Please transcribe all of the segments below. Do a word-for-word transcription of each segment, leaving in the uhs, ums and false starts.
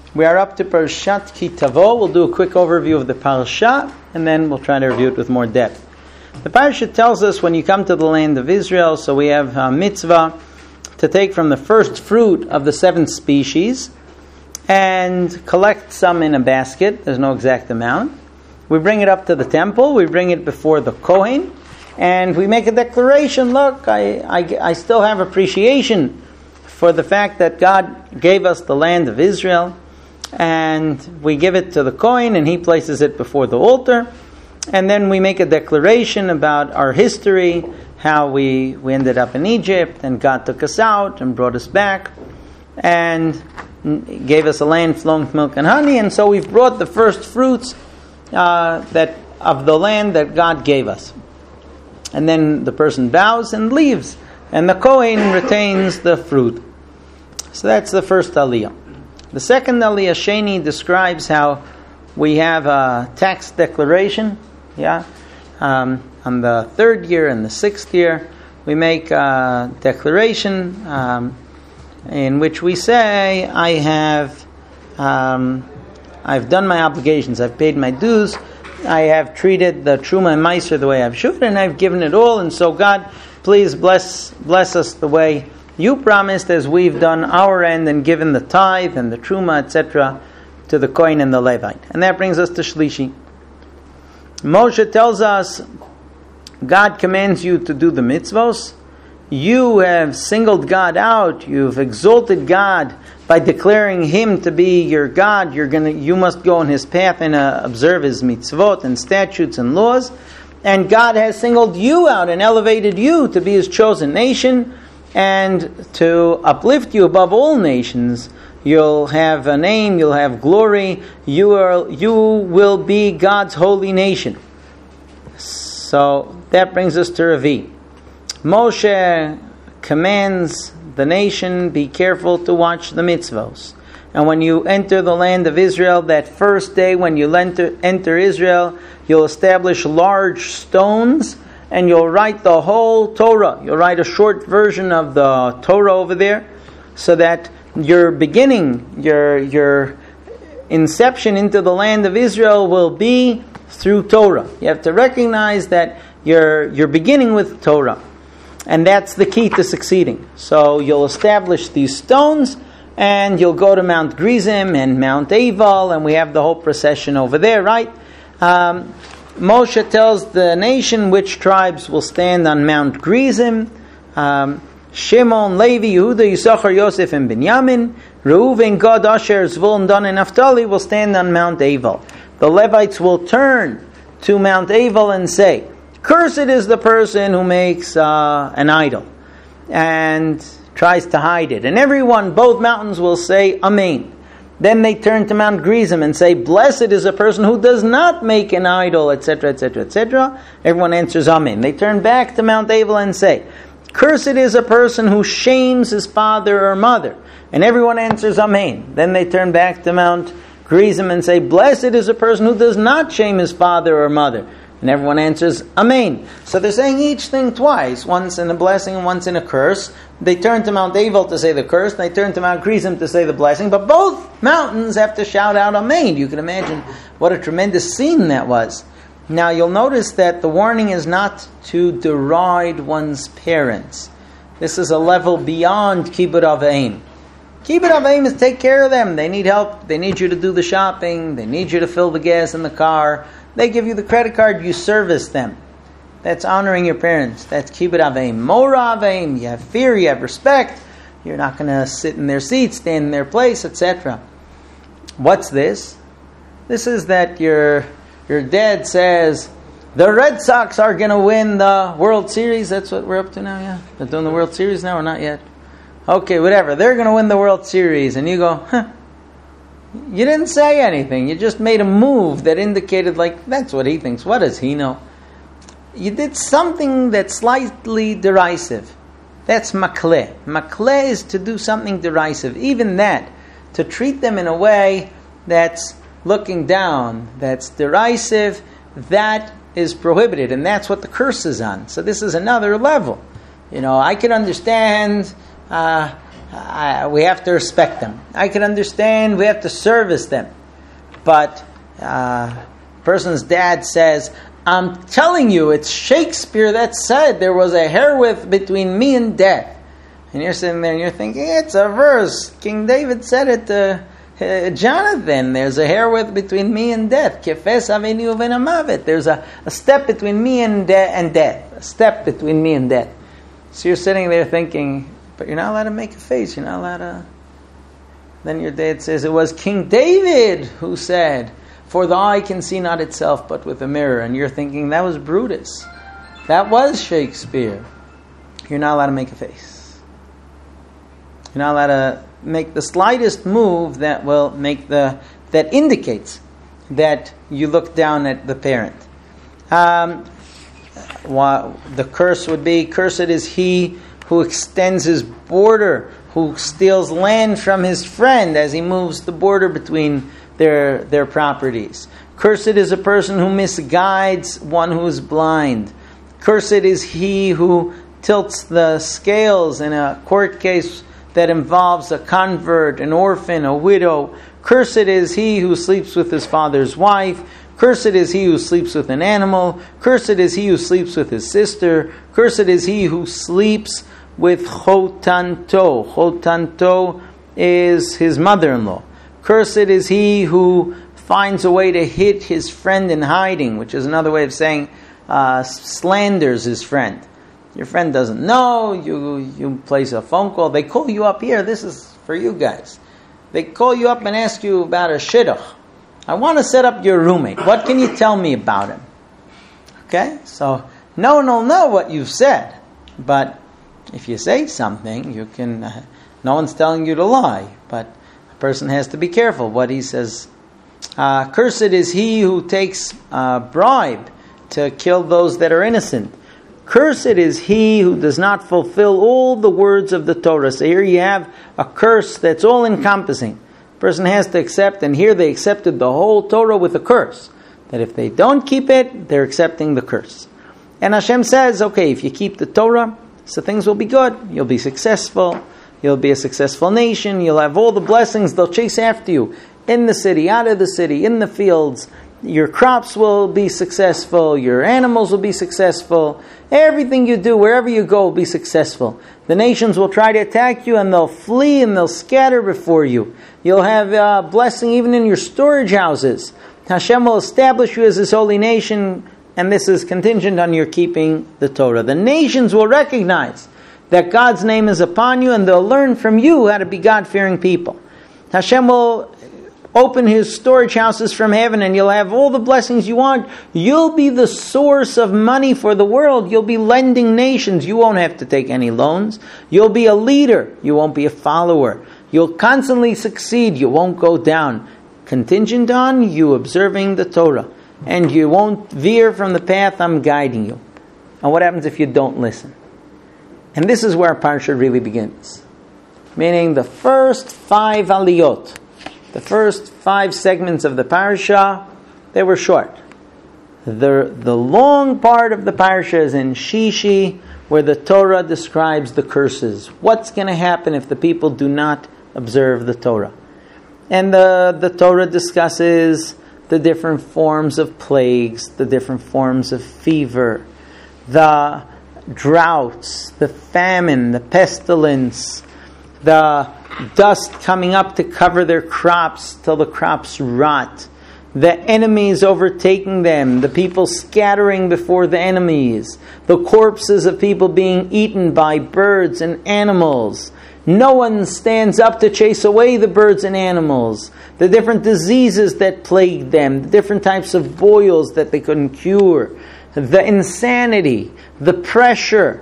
We are up to Parashat Ki Tavo. We'll do a quick overview of the Parasha, and then we'll try to review it with more depth. The Parasha tells us when you come to the land of Israel, so we have a mitzvah to take from the first fruit of the seven species and collect some in a basket. There's no exact amount. We bring it up to the temple. We bring it before the Kohen, and we make a declaration. Look, I, I, I still have appreciation for the fact that God gave us the land of Israel, and we give it to the Kohen, and he places it before the altar, and then we make a declaration about our history, how we, we ended up in Egypt, and God took us out and brought us back, and gave us a land flowing with milk and honey, and so we've brought the first fruits uh, that of the land that God gave us. And then the person bows and leaves, and the Kohen retains the fruit. So that's the first aliyah. The second aliyah, Sheni, describes how we have a tax declaration. Yeah, um, on the third year and the sixth year, we make a declaration um, in which we say, "I have, um, I've done my obligations. I've paid my dues. I have treated the truma and meiser the way I should, and I've given it all. And so, God, please bless bless us the way you promised, as we've done our end and given the tithe and the truma, et cetera, to the Kohen and the Levite." And that brings us to Shlishi. Moshe tells us, God commands you to do the mitzvos. You have singled God out. You've exalted God by declaring Him to be your God. You're gonna, you must go in His path and uh, observe His mitzvot and statutes and laws. And God has singled you out and elevated you to be His chosen nation, and to uplift you above all nations. You'll have a name, you'll have glory, you are, you will be God's holy nation. So that brings us to Revi. Moshe commands the nation, be careful to watch the mitzvos. And when you enter the land of Israel, that first day when you enter, enter Israel, you'll establish large stones, and you'll write the whole Torah. You'll write a short version of the Torah over there, so that your beginning, your your inception into the land of Israel will be through Torah. You have to recognize that you're you're beginning with Torah, and that's the key to succeeding. So you'll establish these stones, and you'll go to Mount Gerizim and Mount Eval, and we have the whole procession over there, right? Um, Moshe tells the nation which tribes will stand on Mount Gerizim. Um, Shimon, Levi, Yehuda, Yisachar, Yosef, and Binyamin. Reuven, Gad, Asher, Zvulun, Dan, and Naphtali will stand on Mount Eval. The Levites will turn to Mount Eval and say, "Cursed is the person who makes uh, an idol and tries to hide it." And everyone, both mountains, will say, "Amen." Then they turn to Mount Gerizim and say, "Blessed is a person who does not make an idol," et cetera, et cetera, et cetera. Everyone answers, "Amen." They turn back to Mount Eval and say, "Cursed is a person who shames his father or mother," and everyone answers, "Amen." Then they turn back to Mount Gerizim and say, "Blessed is a person who does not shame his father or mother," and everyone answers, "Amen." So they're saying each thing twice, once in a blessing and once in a curse. They turn to Mount Eval to say the curse, and they turn to Mount Gerizim to say the blessing, but both mountains have to shout out Amen. You can imagine what a tremendous scene that was. Now you'll notice that the warning is not to deride one's parents. This is a level beyond Kibbut Avim. Kibbut Avim is take care of them. They need help. They need you to do the shopping. They need you to fill the gas in the car. They give you the credit card. You service them. That's honoring your parents. That's Kibbut Avim. Mora Avim. You have fear. You have respect. You're not going to sit in their seats, stand in their place, et cetera. What's this? This is that your your dad says the Red Sox are going to win the World Series. That's what we're up to now. Yeah, they're doing the World Series now, or not yet? Okay, whatever. They're going to win the World Series, and you go, huh? You didn't say anything. You just made a move that indicated, like, that's what he thinks. What does he know? You did something that's slightly derisive. That's makleh. Makleh is to do something derisive. Even that, to treat them in a way that's looking down, that's derisive, that is prohibited. And that's what the curse is on. So this is another level. You know, I can understand uh, uh, we have to respect them. I can understand we have to service them. But uh, person's dad says, I'm telling you, it's Shakespeare that said there was a herewith between me and death. And you're sitting there and you're thinking, it's a verse. King David said it to uh, Jonathan. There's a herewith between me and death. Kefes aveni uven hamavet. There's a, a step between me and, de- and death. A step between me and death. So you're sitting there thinking, but you're not allowed to make a face. You're not allowed to... Then your dad says, it was King David who said, for the eye can see not itself but with a mirror. And you're thinking, that was Brutus. That was Shakespeare. You're not allowed to make a face. You're not allowed to make the slightest move that will make the that indicates that you look down at the parent. Um, the curse would be, cursed is he who extends his border, who steals land from his friend as he moves the border between their their properties. Cursed is a person who misguides one who is blind. Cursed is he who tilts the scales in a court case that involves a convert, an orphan, a widow. Cursed is he who sleeps with his father's wife. Cursed is he who sleeps with an animal. Cursed is he who sleeps with his sister. Cursed is he who sleeps with chotanto. Chotanto is his mother-in-law. Cursed is he who finds a way to hit his friend in hiding, which is another way of saying uh, slanders his friend. Your friend doesn't know, you you place a phone call, they call you up here, this is for you guys. They call you up and ask you about a shidduch. I want to set up your roommate. What can you tell me about him? Okay, so no one will know what you've said. But if you say something, you can, uh, no one's telling you to lie. But a person has to be careful what he says. Uh, cursed is he who takes a bribe to kill those that are innocent. Cursed is he who does not fulfill all the words of the Torah. So here you have a curse that's all encompassing. A person has to accept, and here they accepted the whole Torah with a curse. That if they don't keep it, they're accepting the curse. And Hashem says, okay, if you keep the Torah, so things will be good. You'll be successful. You'll be a successful nation. You'll have all the blessings. They'll chase after you. In the city, out of the city, in the fields. Your crops will be successful. Your animals will be successful. Everything you do, wherever you go, will be successful. The nations will try to attack you and they'll flee and they'll scatter before you. You'll have uh, blessing even in your storage houses. Hashem will establish you as His holy nation, and this is contingent on your keeping the Torah. The nations will recognize that God's name is upon you and they'll learn from you how to be God-fearing people. Hashem will open His storage houses from heaven and you'll have all the blessings you want. You'll be the source of money for the world. You'll be lending nations. You won't have to take any loans. You'll be a leader. You won't be a follower. You'll constantly succeed. You won't go down. Contingent on you observing the Torah. And you won't veer from the path I'm guiding you. And what happens if you don't listen? And this is where our parsha really begins. Meaning the first five aliyot, the first five segments of the parasha, they were short. The, the long part of the parasha is in Shishi, where the Torah describes the curses. What's going to happen if the people do not observe the Torah? And the, the Torah discusses the different forms of plagues, the different forms of fever, the droughts, the famine, the pestilence, the dust coming up to cover their crops till the crops rot, the enemies overtaking them, the people scattering before the enemies, the corpses of people being eaten by birds and animals. No one stands up to chase away the birds and animals, the different diseases that plagued them, the different types of boils that they couldn't cure, the insanity, the pressure.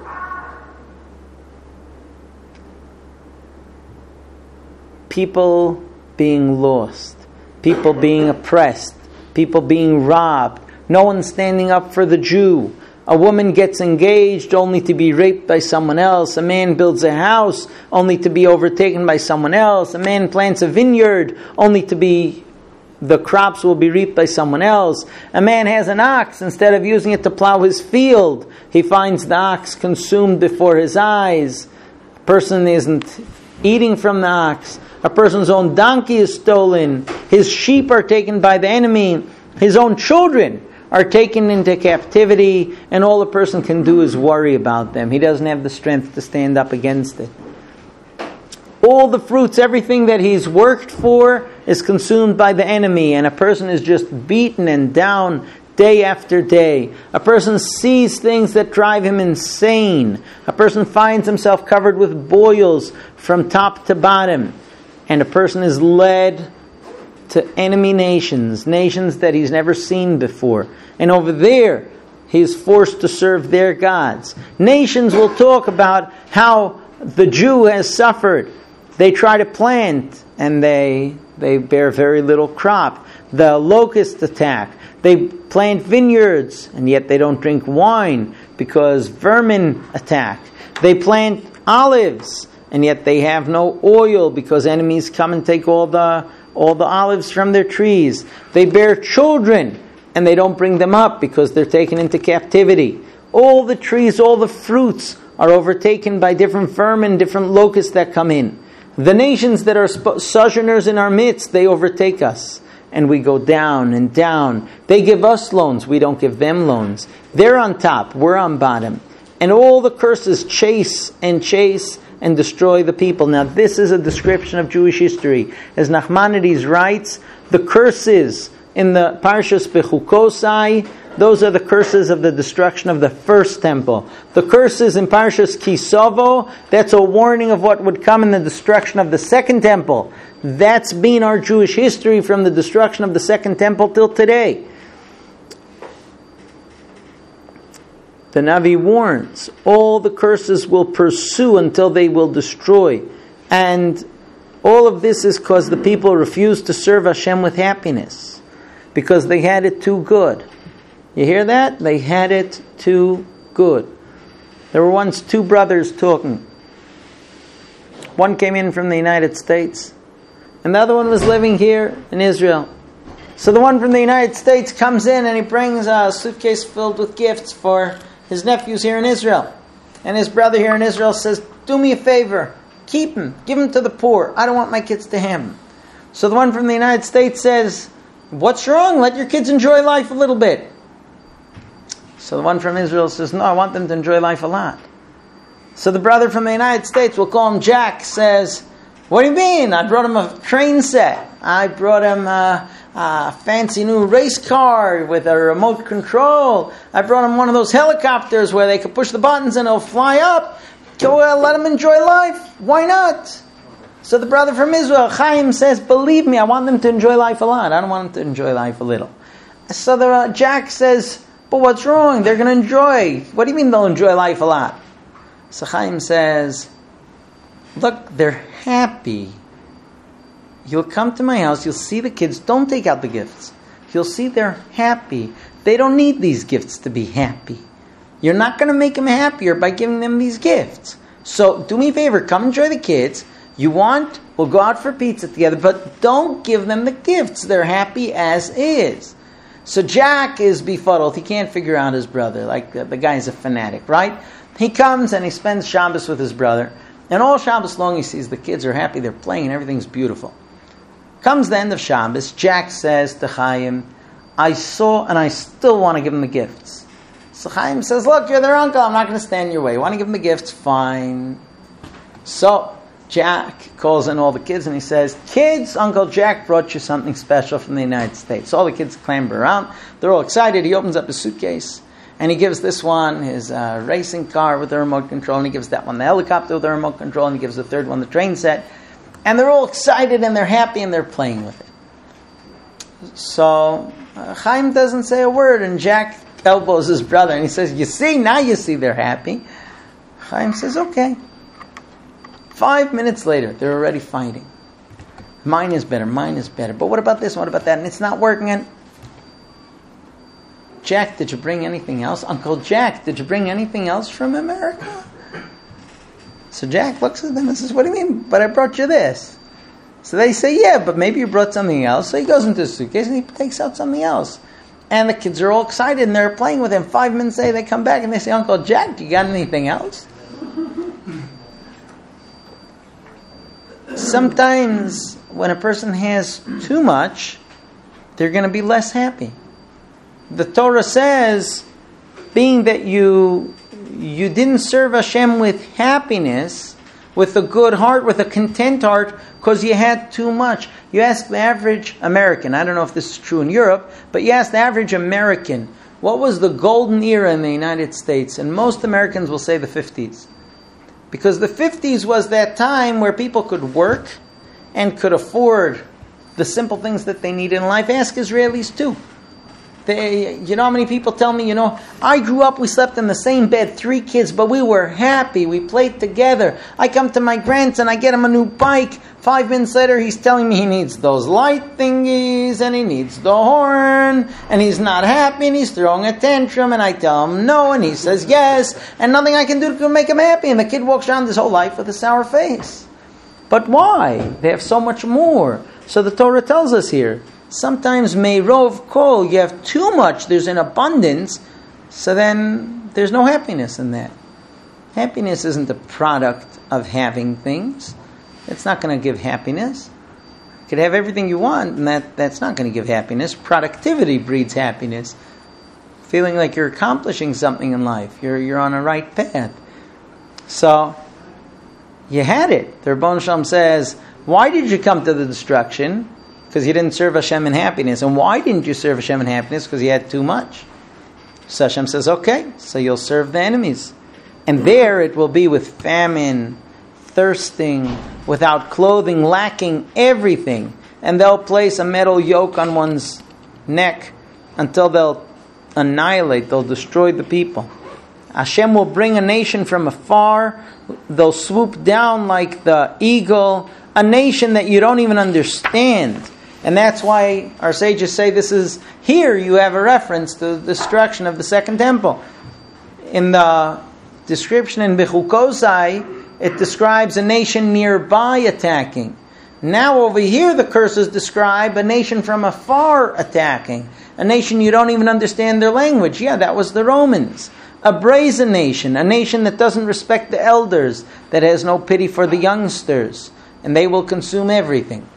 People being lost, people being oppressed, people being robbed, no one standing up for the Jew. A woman gets engaged only to be raped by someone else. A man builds a house only to be overtaken by someone else. A man plants a vineyard only to be, the crops will be reaped by someone else. A man has an ox, instead of using it to plow his field, he finds the ox consumed before his eyes. A person isn't eating from the ox. A person's own donkey is stolen. His sheep are taken by the enemy. His own children are taken into captivity, and all a person can do is worry about them. He doesn't have the strength to stand up against it. All the fruits, everything that he's worked for, is consumed by the enemy, and a person is just beaten and down day after day. A person sees things that drive him insane. A person finds himself covered with boils from top to bottom. And a person is led to enemy nations, nations that he's never seen before. And over there, he is forced to serve their gods. Nations will talk about how the Jew has suffered. They try to plant, and they they bear very little crop. The locusts attack. They plant vineyards, and yet they don't drink wine because vermin attack. They plant olives, and yet they have no oil because enemies come and take all the all the olives from their trees. They bear children, and they don't bring them up because they're taken into captivity. All the trees, all the fruits are overtaken by different vermin, different locusts that come in. The nations that are sojourners in our midst, they overtake us. And we go down and down. They give us loans, we don't give them loans. They're on top, we're on bottom. And all the curses chase and chase and destroy the people. Now this is a description of Jewish history. As Nachmanides writes, the curses in the Parshas Bechukosai, those are the curses of the destruction of the first temple. The curses in Parshas Kisovo, that's a warning of what would come in the destruction of the second temple. That's been our Jewish history from the destruction of the second temple till today. The Navi warns, all the curses will pursue until they will destroy. And all of this is because the people refused to serve Hashem with happiness. Because they had it too good. You hear that? They had it too good. There were once two brothers talking. One came in from the United States, and the other one was living here in Israel. So the one from the United States comes in and he brings a suitcase filled with gifts for his nephews here in Israel. And his brother here in Israel says, do me a favor, keep him, give him to the poor. I don't want my kids to have him. So the one from the United States says, what's wrong? Let your kids enjoy life a little bit. So the one from Israel says, no, I want them to enjoy life a lot. So the brother from the United States, we'll call him Jack, says, what do you mean? I brought him a train set. I brought him a, a fancy new race car with a remote control. I brought him one of those helicopters where they could push the buttons and it'll fly up. Go uh, let him enjoy life. Why not? So the brother from Israel, Chaim, says, believe me, I want them to enjoy life a lot. I don't want them to enjoy life a little. So the uh, Jack says, but what's wrong? They're going to enjoy. What do you mean they'll enjoy life a lot? So Chaim says, look, they're happy. You'll come to my house, you'll see the kids. Don't take out the gifts. You'll see they're happy. They don't need these gifts to be happy. You're not going to make them happier by giving them these gifts. So do me a favor, come enjoy the kids. You want, we'll go out for pizza together, but don't give them the gifts. They're happy as is. So Jack is befuddled. He can't figure out his brother. Like the, the guy's a fanatic, right? He comes and he spends Shabbos with his brother. And all Shabbos long he sees the kids are happy, they're playing, and everything's beautiful. Comes the end of Shabbos, Jack says to Chaim, I saw and I still want to give them the gifts. So Chaim says, look, you're their uncle, I'm not going to stand in your way. You want to give them the gifts? Fine. So Jack calls in all the kids and he says, kids, Uncle Jack brought you something special from the United States. So all the kids clamber around. They're all excited. He opens up his suitcase and he gives this one his uh, racing car with the remote control, and he gives that one the helicopter with the remote control, and he gives the third one the train set. And they're all excited and they're happy and they're playing with it. So uh, Chaim doesn't say a word, and Jack elbows his brother and he says, you see, now you see they're happy. Chaim says, okay. Five minutes later, they're already fighting. Mine is better, mine is better. But what about this, what about that? And it's not working. And Jack, did you bring anything else? Uncle Jack, did you bring anything else from America? So Jack looks at them and says, what do you mean? But I brought you this. So they say, yeah, but maybe you brought something else. So he goes into his suitcase and he takes out something else. And the kids are all excited and they're playing with him. Five minutes later, they come back and they say, Uncle Jack, you got anything else? sometimes when a person has too much, they're going to be less happy. The Torah says, being that you you didn't serve Hashem with happiness, with a good heart, with a content heart, because you had too much. You ask the average American, I don't know if this is true in Europe, but you ask the average American, what was the golden era in the United States? And most Americans will say the fifties. Because the fifties was that time where people could work and could afford the simple things that they need in life. Ask Israelis too. They, you know how many people tell me, you know, I grew up, we slept in the same bed, three kids, but we were happy, we played together. I come to my grandson, I get him a new bike. Five minutes later, he's telling me he needs those light thingies, and he needs the horn, and he's not happy, and he's throwing a tantrum, and I tell him no, and he says yes, and nothing I can do to make him happy, and the kid walks around his whole life with a sour face. But why? They have so much more. So the Torah tells us here, sometimes meirov kol, you have too much, there's an abundance, so then there's no happiness in that. Happiness isn't a product of having things. It's not going to give happiness. You could have everything you want, and that, that's not going to give happiness. Productivity breeds happiness. Feeling like you're accomplishing something in life. You're you're on a right path. So, you had it. The Rebbeinu Shalom says, why did you come to the destruction? Because you didn't serve Hashem in happiness. And why didn't you serve Hashem in happiness? Because you had too much. So Hashem says, okay, so you'll serve the enemies. And there it will be with famine, thirsting, without clothing, lacking everything. And they'll place a metal yoke on one's neck until they'll annihilate, they'll destroy the people. Hashem will bring a nation from afar. They'll swoop down like the eagle, a nation that you don't even understand. And that's why our sages say this is, here you have a reference to the destruction of the second temple. In the description in Bechukosai, it describes a nation nearby attacking. Now over here the curses describe a nation from afar attacking. A nation you don't even understand their language. Yeah, that was the Romans. A brazen nation, a nation that doesn't respect the elders, that has no pity for the youngsters, and they will consume everything.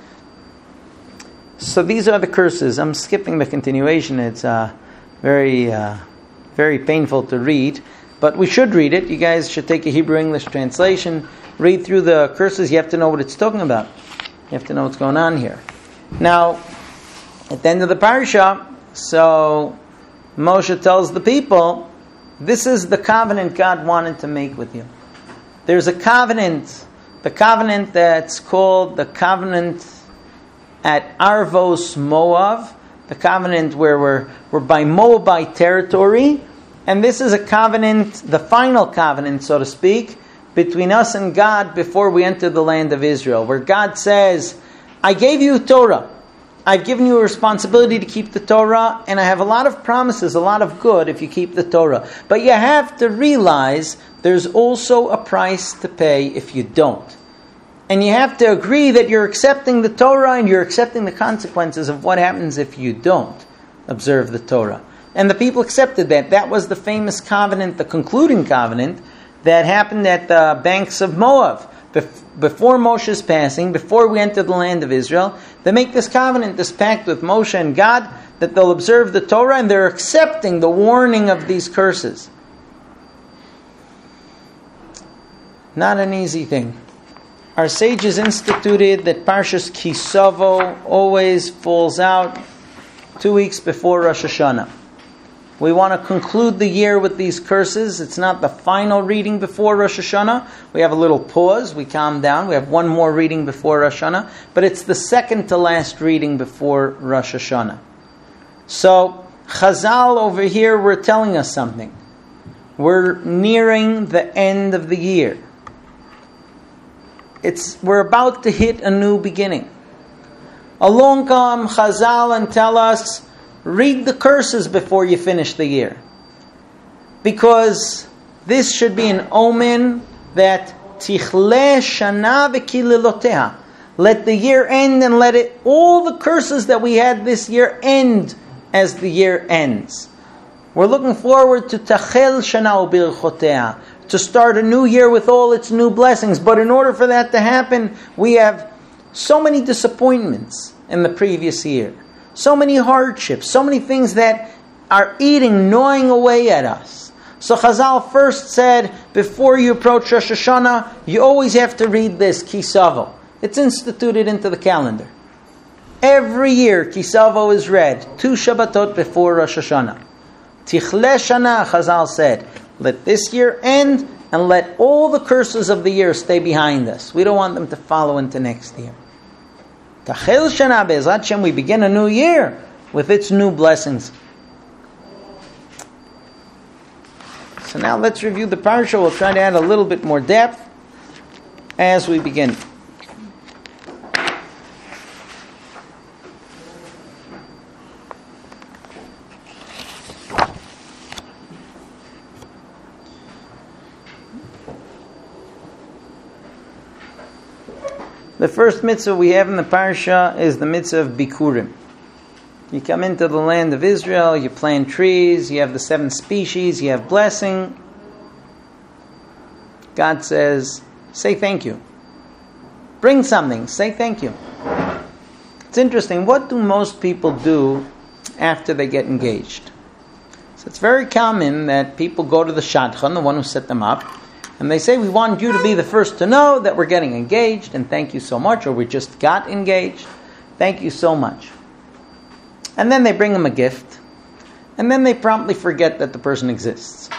So these are the curses. I'm skipping the continuation. It's uh, very, uh, very painful to read, but we should read it. You guys should take a Hebrew-English translation, read through the curses. You have to know what it's talking about. You have to know what's going on here. Now, at the end of the parasha, so Moshe tells the people, this is the covenant God wanted to make with you. There's a covenant, the covenant that's called the covenant at Arvos Moav, the covenant where we're, we're by Moabite territory, and this is a covenant, the final covenant, so to speak, between us and God before we enter the land of Israel, where God says, I gave you Torah, I've given you a responsibility to keep the Torah, and I have a lot of promises, a lot of good if you keep the Torah. But you have to realize there's also a price to pay if you don't. And you have to agree that you're accepting the Torah and you're accepting the consequences of what happens if you don't observe the Torah. And the people accepted that. That was the famous covenant, the concluding covenant, that happened at the banks of Moab. Before Moshe's passing, before we enter the land of Israel, they make this covenant, this pact with Moshe and God, that they'll observe the Torah and they're accepting the warning of these curses. Not an easy thing. Our sages instituted that Parshas Kisavo always falls out two weeks before Rosh Hashanah. We want to conclude the year with these curses. It's not the final reading before Rosh Hashanah. We have a little pause. We calm down. We have one more reading before Rosh Hashanah. But it's the second to last reading before Rosh Hashanah. So, Chazal over here were telling us something. We're nearing the end of the year. It's we're about to hit a new beginning. Along come Chazal and tell us, read the curses before you finish the year. Because this should be an omen that tichle shana v'kililoteha. Let the year end and let it all the curses that we had this year end as the year ends. We're looking forward to tachel shana u'birchoteha, to start a new year with all its new blessings. But in order for that to happen, we have So many disappointments in the previous year. So many hardships. So many things that are eating, gnawing away at us. So Chazal first said, before you approach Rosh Hashanah, you always have to read this, Kisavo. It's instituted into the calendar. Every year, Kisavo is read, two Shabbatot before Rosh Hashanah. Tichle Shana, Chazal said, let this year end, and let all the curses of the year stay behind us. We don't want them to follow into next year. Tachil Shana, Be'ezrat Hashem, we begin a new year with its new blessings. So now let's review the parsha. We'll try to add a little bit more depth as we begin. The first mitzvah we have in the parsha is the mitzvah of Bikurim. You come into the land of Israel, you plant trees, you have the seven species, you have blessing. God says, say thank you. Bring something, say thank you. It's interesting, what do most people do after they get engaged? So it's very common that people go to the shadchan, the one who set them up, and they say, we want you to be the first to know that we're getting engaged, and thank you so much, or we just got engaged. Thank you so much. And then they bring him a gift, and then they promptly forget that the person exists.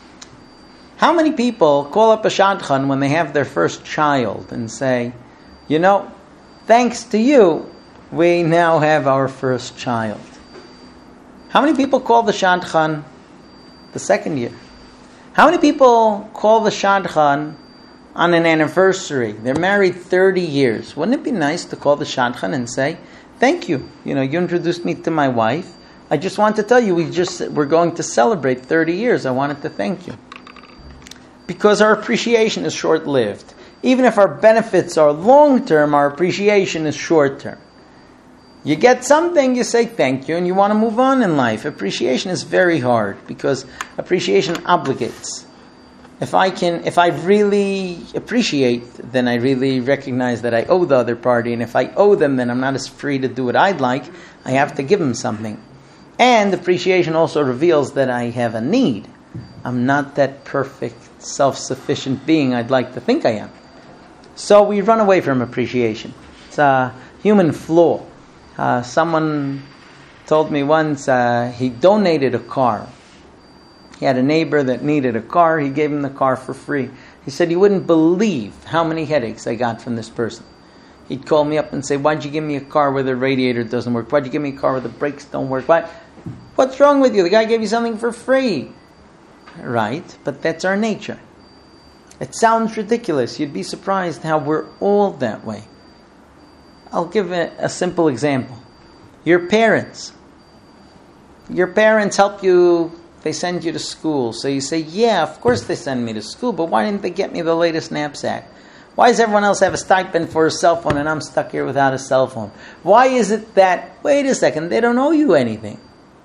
How many people call up a shadchan when they have their first child and say, you know, thanks to you, we now have our first child? How many people call the shadchan the second year? How many people call the shadchan on an anniversary? They're married thirty years. Wouldn't it be nice to call the shadchan and say, thank you. You know, you introduced me to my wife. I just want to tell you, we just, we're going to celebrate thirty years. I wanted to thank you. Because our appreciation is short-lived. Even if our benefits are long-term, our appreciation is short-term. You get something, you say thank you, and you want to move on in life. Appreciation is very hard because appreciation obligates. If I can, if I really appreciate, then I really recognize that I owe the other party. And if I owe them, then I'm not as free to do what I'd like. I have to give them something. And appreciation also reveals that I have a need. I'm not that perfect, self-sufficient being I'd like to think I am. So we run away from appreciation. It's a human flaw. Uh, someone told me once uh, he donated a car. He had a neighbor that needed a car. He gave him the car for free. He said, you wouldn't believe how many headaches I got from this person. He'd call me up and say, why'd you give me a car where the radiator doesn't work? Why'd you give me a car where the brakes don't work? Why? What's wrong with you? The guy gave you something for free. Right, but that's our nature. It sounds ridiculous. You'd be surprised how we're all that way. I'll give a, a simple example. Your parents. Your parents help you, they send you to school. So you say, yeah, of course they send me to school, but why didn't they get me the latest knapsack? Why does everyone else have a stipend for a cell phone and I'm stuck here without a cell phone? Why is it that, wait a second, they don't owe you anything?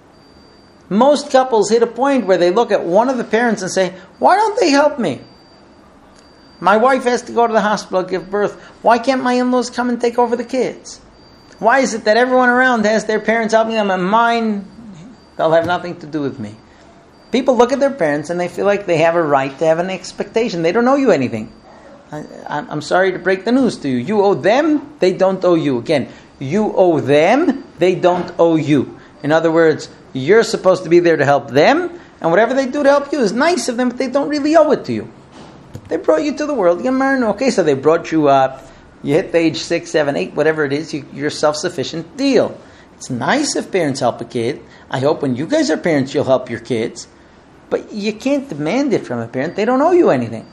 Most couples hit a point where they look at one of the parents and say, why don't they help me? My wife has to go to the hospital, give birth. Why can't my in-laws come and take over the kids? Why is it that everyone around has their parents helping them and mine, they'll have nothing to do with me? People look at their parents and they feel like they have a right to have an expectation. They don't owe you anything. I, I'm sorry to break the news to you. You owe them, they don't owe you. Again, you owe them, they don't owe you. In other words, you're supposed to be there to help them, and whatever they do to help you is nice of them, but they don't really owe it to you. They brought you to the world. You're married. Okay, so they brought you up. You hit the age six, seven, eight, whatever it is. You, you're self-sufficient. Deal. It's nice if parents help a kid. I hope when you guys are parents, you'll help your kids. But you can't demand it from a parent. They don't owe you anything.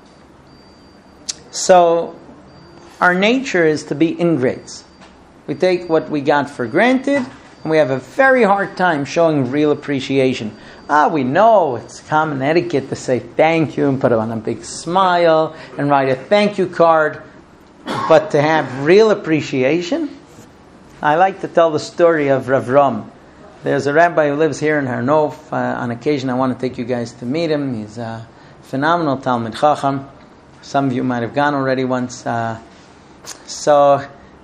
So our nature is to be ingrates. We take what we got for granted, and we have a very hard time showing real appreciation. Ah, we know it's common etiquette to say thank you and put on a big smile and write a thank you card. But to have real appreciation, I like to tell the story of Rav Ram. There's a rabbi who lives here in Har Nof. Uh, on occasion, I want to take you guys to meet him. He's a phenomenal Talmid Chacham. Some of you might have gone already once. Uh, so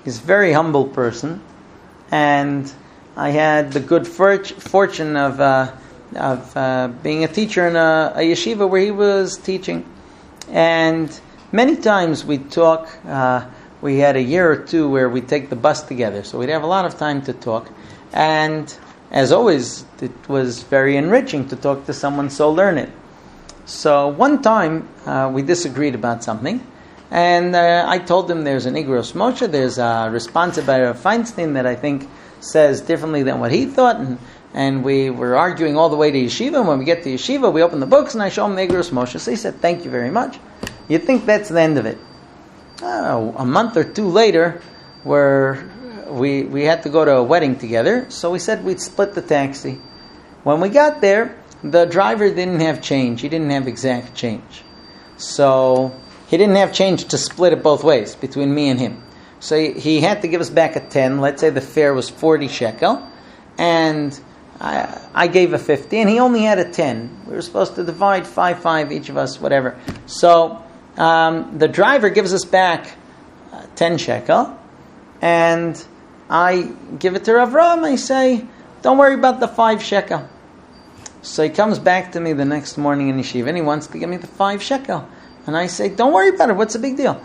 He's a very humble person, and I had the good fortune of uh, of uh, being a teacher in a, a yeshiva where he was teaching. And many times we'd talk. Uh, we had a year or two where we'd take the bus together, so we'd have a lot of time to talk. And as always, it was very enriching to talk to someone so learned. So one time uh, we disagreed about something, and uh, I told him there's an Igros Moshe, there's a response by Rav Feinstein that I think says differently than what he thought, and, and we were arguing all the way to yeshiva, and when we get to yeshiva, we open the books, and I show him the Igros Moshe. So he said, thank you very much. You'd think that's the end of it. Oh, a month or two later, where we we had to go to a wedding together, so we said we'd split the taxi. When we got there, the driver didn't have change. He didn't have exact change. So he didn't have change to split it both ways, between me and him. So he, he had to give us back a ten. Let's say the fare was forty shekel. And I, I gave a fifty, and he only had a ten. We were supposed to divide five, five, each of us, whatever. So um, the driver gives us back uh, ten shekel, and I give it to Rav Ram. I say, don't worry about the five shekel. So he comes back to me the next morning in yeshiva, and he wants to give me the five shekel. And I say, don't worry about it. What's the big deal?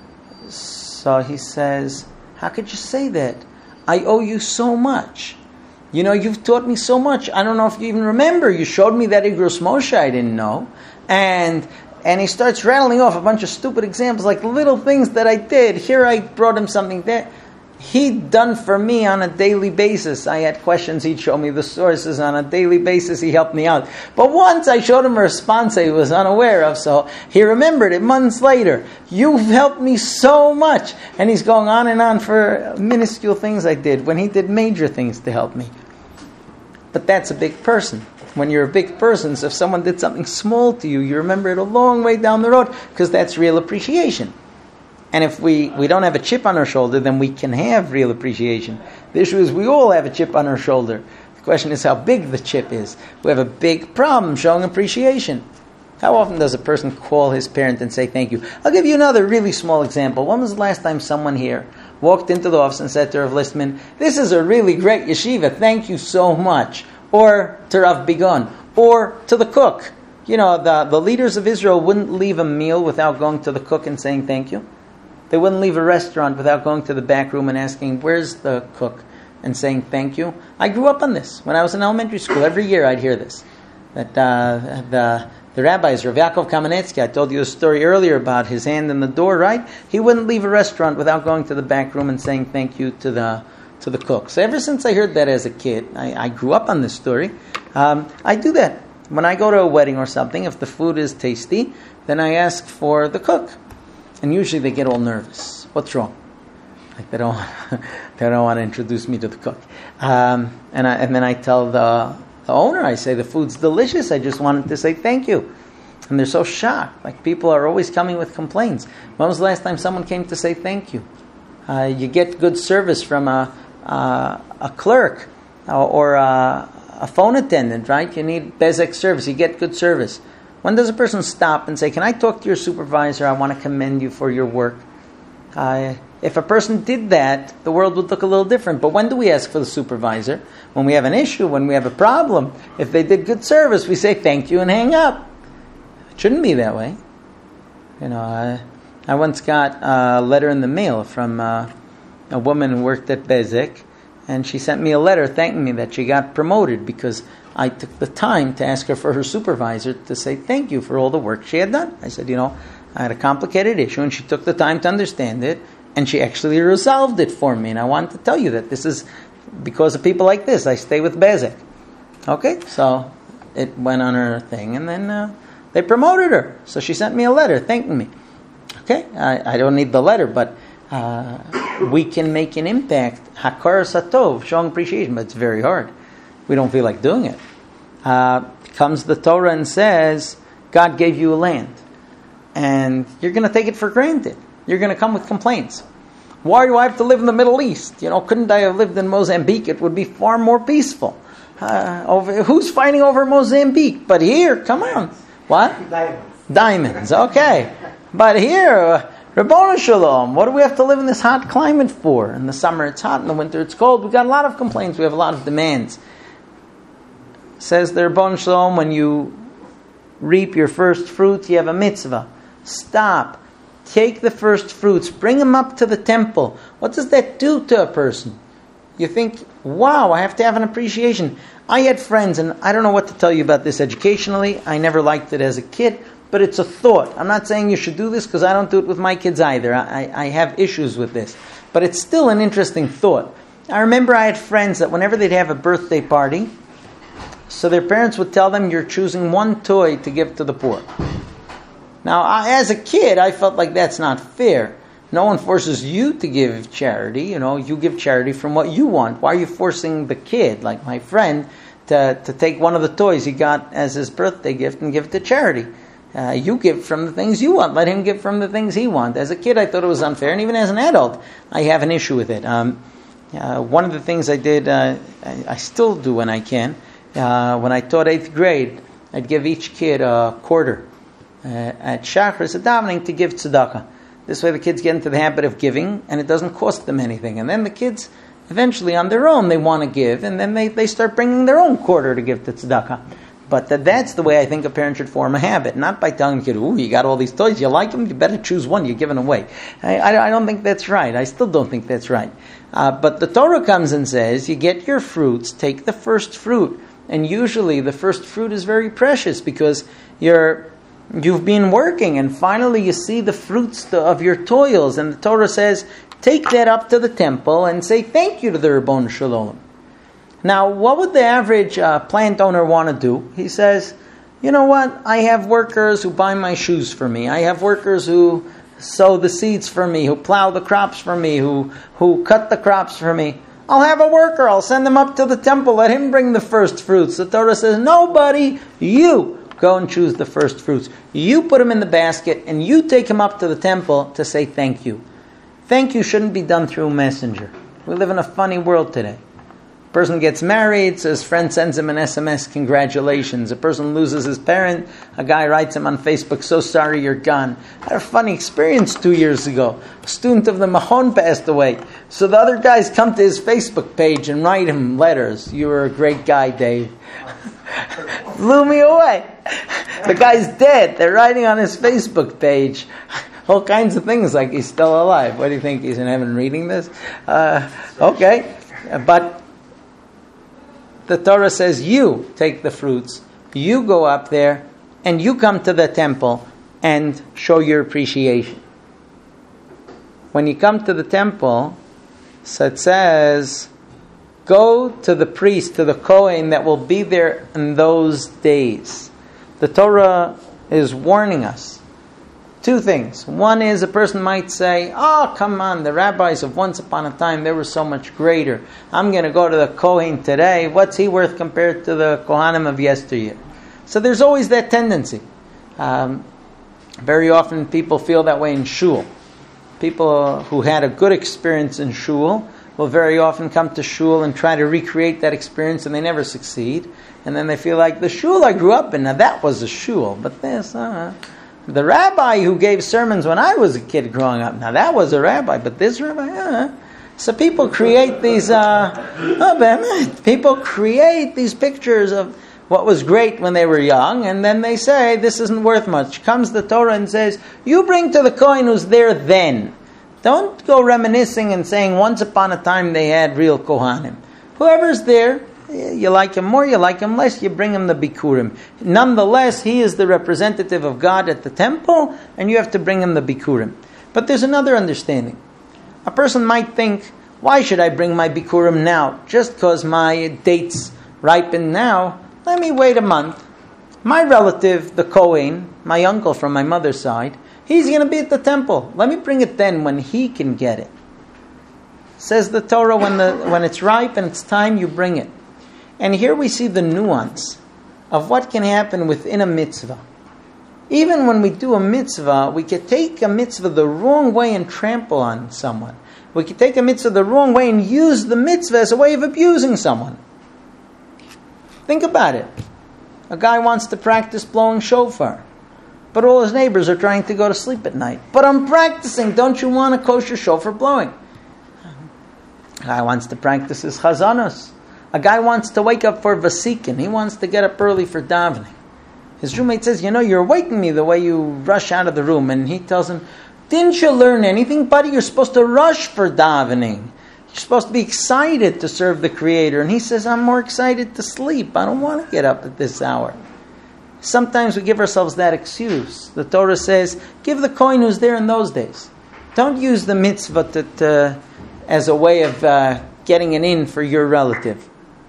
So he says, how could you say that? I owe you so much. You know, you've taught me so much. I don't know if you even remember. You showed me that Igros Moshe I didn't know. And and he starts rattling off a bunch of stupid examples, like little things that I did. Here I brought him something there. He'd done for me on a daily basis. I had questions, he'd show me the sources on a daily basis. He helped me out. But once I showed him a response he was unaware of, so he remembered it months later. You've helped me so much. And he's going on and on for minuscule things I did, when he did major things to help me. But that's a big person. When you're a big person, so if someone did something small to you, you remember it a long way down the road, because that's real appreciation. And if we, we don't have a chip on our shoulder, then we can have real appreciation. The issue is we all have a chip on our shoulder. The question is how big the chip is. We have a big problem showing appreciation. How often does a person call his parent and say thank you? I'll give you another really small example. When was the last time someone here walked into the office and said to Rav Listman, this is a really great yeshiva, thank you so much. Or to Rav Bigon. Or to the cook. You know, the, the leaders of Israel wouldn't leave a meal without going to the cook and saying thank you. They wouldn't leave a restaurant without going to the back room and asking, where's the cook? And saying thank you. I grew up on this. When I was in elementary school, every year I'd hear this. That uh, the the rabbis, Rav Yaakov Kamenetsky, I told you a story earlier about his hand in the door, right? He wouldn't leave a restaurant without going to the back room and saying thank you to the to the cook. So ever since I heard that as a kid, I, I grew up on this story. Um, I do that. When I go to a wedding or something, if the food is tasty, then I ask for the cook. And usually they get all nervous. What's wrong? Like they don't, they don't want to introduce me to the cook. Um, and I, and then I tell the, the owner, I say, the food's delicious. I just wanted to say thank you. And they're so shocked. Like people are always coming with complaints. When was the last time someone came to say thank you? Uh, you get good service from a, a, a clerk or, or a, a phone attendant, right? You need Bezek service. You get good service. When does a person stop and say, can I talk to your supervisor? I want to commend you for your work. Uh, if a person did that, the world would look a little different. But when do we ask for the supervisor? When we have an issue, when we have a problem. If they did good service, we say thank you and hang up. It shouldn't be that way. You know, I, I once got a letter in the mail from uh, a woman who worked at Bezek, and she sent me a letter thanking me that she got promoted because I took the time to ask her for her supervisor to say thank you for all the work she had done. I said, you know, I had a complicated issue, and she took the time to understand it, and she actually resolved it for me. And I wanted to tell you that this is because of people like this. I stay with Bezek. Okay, so it went on her thing, and then uh, they promoted her. So she sent me a letter thanking me. Okay, I, I don't need the letter, but uh, we can make an impact. Hakar Satov, showing appreciation, but it's very hard. We don't feel like doing it. Uh, comes the Torah and says, God gave you a land. And you're going to take it for granted. You're going to come with complaints. Why do I have to live in the Middle East? You know, couldn't I have lived in Mozambique? It would be far more peaceful. Uh, over, who's fighting over Mozambique? But here, come on. What? Diamonds. Diamonds, okay. But here, Rabbanu Shalom, what do we have to live in this hot climate for? In the summer it's hot, in the winter it's cold. We've got a lot of complaints, we have a lot of demands. Says the Rabbanu Shalom, when you reap your first fruits, you have a mitzvah. Stop. Take the first fruits. Bring them up to the temple. What does that do to a person? You think, wow, I have to have an appreciation. I had friends, and I don't know what to tell you about this educationally. I never liked it as a kid, but it's a thought. I'm not saying you should do this because I don't do it with my kids either. I, I have issues with this. But it's still an interesting thought. I remember I had friends that whenever they'd have a birthday party, so their parents would tell them, you're choosing one toy to give to the poor. Now, I, as a kid, I felt like that's not fair. No one forces you to give charity. You know, you give charity from what you want. Why are you forcing the kid, like my friend, to, to take one of the toys he got as his birthday gift and give it to charity? Uh, you give from the things you want. Let him give from the things he wants. As a kid, I thought it was unfair, and even as an adult, I have an issue with it. Um, uh, one of the things I did, uh, I, I still do when I can, uh, when I taught eighth grade, I'd give each kid a quarter uh, at Shachris, at davening, to give tzedakah. This way the kids get into the habit of giving, and it doesn't cost them anything. And then the kids, eventually on their own, they want to give, and then they, they start bringing their own quarter to give to tzedakah. But that, that's the way I think a parent should form a habit, not by telling the kid, ooh, you got all these toys, you like them, you better choose one, you're giving away. I, I, I don't think that's right. I still don't think that's right. Uh, but the Torah comes and says, you get your fruits, take the first fruit. And usually the first fruit is very precious because you're... You've been working, and finally you see the fruits of your toils. And the Torah says, take that up to the temple and say thank you to the Rabbanu Shalom. Now, what would the average uh, plant owner want to do? He says, you know what? I have workers who buy my shoes for me. I have workers who sow the seeds for me, who plow the crops for me, who, who cut the crops for me. I'll have a worker. I'll send him up to the temple. Let him bring the first fruits. The Torah says, nobody, you go and choose the first fruits. You put them in the basket and you take them up to the temple to say thank you. Thank you shouldn't be done through messenger. We live in a funny world today. A person gets married, so his friend sends him an S M S, congratulations. A person loses his parent, a guy writes him on Facebook, so sorry you're gone. I had a funny experience two years ago. A student of the Mahon passed away. So the other guys come to his Facebook page and write him letters. You were a great guy, Dave. Blew me away. The guy's dead. They're writing on his Facebook page all kinds of things like he's still alive. What do you think? He's in heaven reading this? Uh, okay. But the Torah says you take the fruits, you go up there, and you come to the temple and show your appreciation. When you come to the temple, so it says, go to the priest, to the Kohen that will be there in those days. The Torah is warning us. Two things. One is a person might say, oh, come on, the rabbis of once upon a time, they were so much greater. I'm going to go to the Kohen today. What's he worth compared to the Kohanim of yesteryear? So there's always that tendency. Um, very often people feel that way in shul. People who had a good experience in shul will very often come to shul and try to recreate that experience, and they never succeed. And then they feel like, the shul I grew up in, now that was a shul. But this, uh, the rabbi who gave sermons when I was a kid growing up, now that was a rabbi. But this rabbi, uh. So people create these, uh, oh, people create these pictures of what was great when they were young, and then they say, this isn't worth much. Comes the Torah and says, you bring to the Kohen who's there then. Don't go reminiscing and saying, once upon a time they had real Kohanim. Whoever's there, you like him more, you like him less, you bring him the Bikurim. Nonetheless, he is the representative of God at the temple, and you have to bring him the Bikurim. But there's another understanding. A person might think, why should I bring my Bikurim now? Just because my dates ripen now, let me wait a month. My relative, the Kohen, my uncle from my mother's side, he's going to be at the temple. Let me bring it then when he can get it. Says the Torah, when the when it's ripe and it's time, you bring it. And here we see the nuance of what can happen within a mitzvah. Even when we do a mitzvah, we can take a mitzvah the wrong way and trample on someone. We can take a mitzvah the wrong way and use the mitzvah as a way of abusing someone. Think about it. A guy wants to practice blowing shofar. but all his neighbors are trying to go to sleep at night. But I'm practicing. Don't you want a kosher shofar blowing? A guy wants to practice his chazanos. A guy wants to wake up for vasikin. He wants to get up early for davening. His roommate says, you know, you're waking me the way you rush out of the room. And he tells him, didn't you learn anything, buddy? You're supposed to rush for davening. You're supposed to be excited to serve the Creator. And he says, I'm more excited to sleep. I don't want to get up at this hour. Sometimes we give ourselves that excuse. The Torah says, give the coin who's there in those days. Don't use the mitzvah to, to, as a way of uh, getting an in for your relative.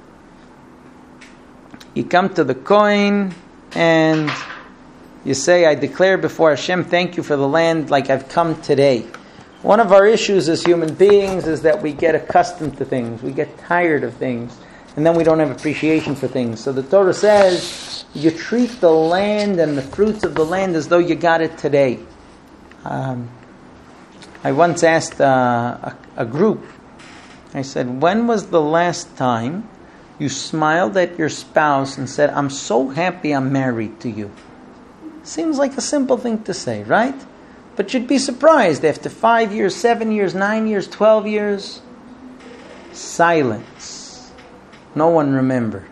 You come to the coin and you say, I declare before Hashem, thank you for the land like I've come today. One of our issues as human beings is that we get accustomed to things. We get tired of things. And then we don't have appreciation for things. So the Torah says, you treat the land and the fruits of the land as though you got it today. Um, I once asked uh, a, a group, I said, when was the last time you smiled at your spouse and said, I'm so happy I'm married to you? Seems like a simple thing to say, right? But you'd be surprised after five years, seven years, nine years, twelve years. Silence. No one remembered.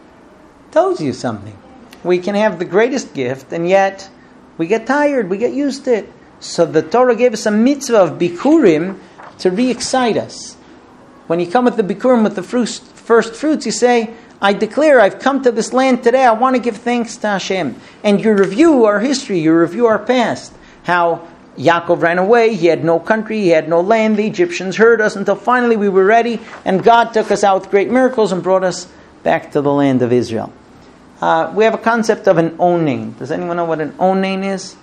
Tells you something. We can have the greatest gift and yet we get tired, we get used to it. So the Torah gave us a mitzvah of bikurim to re-excite us. When you come with the bikurim, with the first, first fruits, you say, I declare I've come to this land today. I want to give thanks to Hashem. And you review our history. You review our past. How Yaakov ran away. He had no country. He had no land. The Egyptians heard us until finally we were ready. And God took us out with great miracles and brought us back to the land of Israel. Uh, we have a concept of an onain. Does anyone know what an onain is?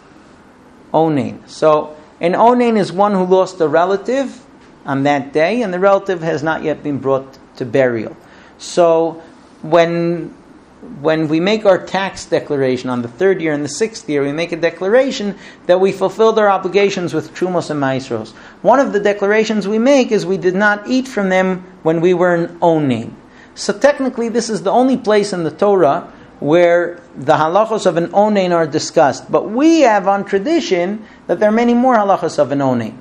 Onain. So an onain is one who lost a relative on that day. And the relative has not yet been brought to burial. So When when we make our tax declaration on the third year and the sixth year, we make a declaration that we fulfilled our obligations with Trumos and Maasros. One of the declarations we make is we did not eat from them when we were an onain. So technically this is the only place in the Torah where the halachos of an onain are discussed. But we have on tradition that there are many more halachos of an onain.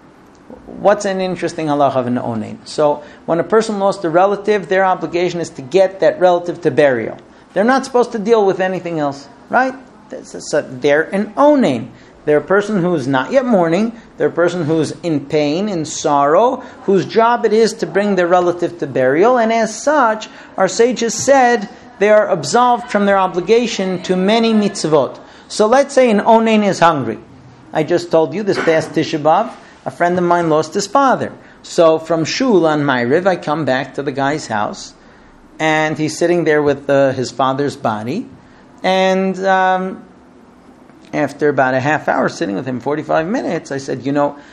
What's an interesting halacha of an onain? So when a person lost a relative, their obligation is to get that relative to burial. They're not supposed to deal with anything else, right? So they're an onain. They're a person who's not yet mourning. They're a person who's in pain, in sorrow, whose job it is to bring their relative to burial. And as such, our sages said they are absolved from their obligation to many mitzvot. So let's say an onain is hungry. I just told you this past Tisha B'Av, a friend of mine lost his father. So from Shul on Ma'ariv, I come back to the guy's house, and he's sitting there with uh, his father's body. And um, after about a half hour sitting with him, forty-five minutes, I said, you know,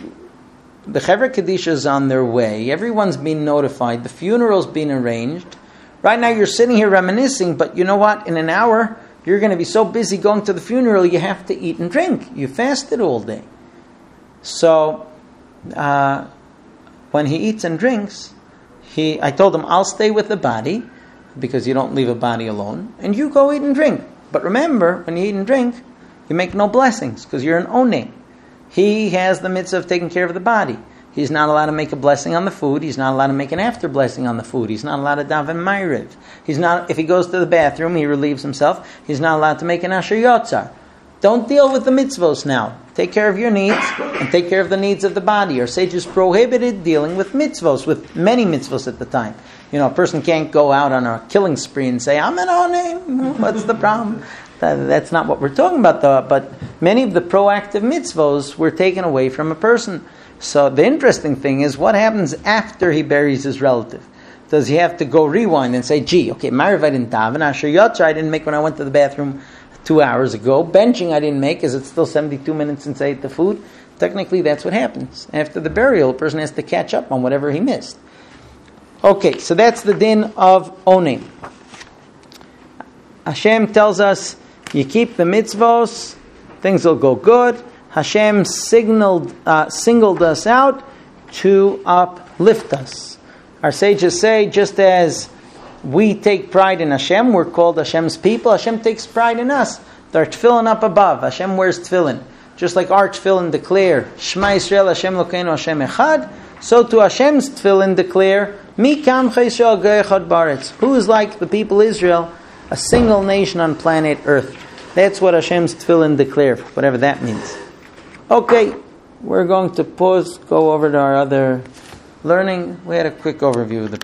the Chevra Kadisha is on their way. Everyone's been notified. The funeral's been arranged. Right now you're sitting here reminiscing, but you know what? In an hour, you're going to be so busy going to the funeral, you have to eat and drink. You fasted all day. So, uh, when he eats and drinks, he, I told him, I'll stay with the body, because you don't leave a body alone, and you go eat and drink. But remember, when you eat and drink, you make no blessings, because you're an onain. He has the mitzvah of taking care of the body. He's not allowed to make a blessing on the food. He's not allowed to make an after blessing on the food. He's not allowed to daven ma'ariv. He's not, if he goes to the bathroom, he relieves himself. He's not allowed to make an asher yotzar. Don't deal with the mitzvos now. Take care of your needs and take care of the needs of the body. Our sages prohibited dealing with mitzvos, with many mitzvos at the time. You know, a person can't go out on a killing spree and say, I'm an onain. What's the problem? That's not what we're talking about, though. But many of the proactive mitzvos were taken away from a person. So the interesting thing is, what happens after he buries his relative? Does he have to go rewind and say, gee, okay, Ma'ariv I didn't daven, Asher Yotzar I didn't make when I went to the bathroom two hours ago. Benching I didn't make. Is it still seventy-two minutes since I ate the food? Technically, that's what happens. After the burial, a person has to catch up on whatever he missed. Okay, so that's the din of onain. Hashem tells us, you keep the mitzvos, things will go good. Hashem signaled, uh, singled us out to uplift us. Our sages say, just as we take pride in Hashem, we're called Hashem's people, Hashem takes pride in us. There are tefillin up above. Hashem wears tefillin. Just like our tefillin declare, Shema Yisrael Hashem Elokeinu Hashem Echad, so to Hashem's tefillin declare, Mi kamcha Yisrael Goy Echad Baretz. Who is like the people Israel, a single nation on planet Earth? That's what Hashem's tefillin declare, whatever that means. Okay, we're going to pause, go over to our other learning. We had a quick overview of the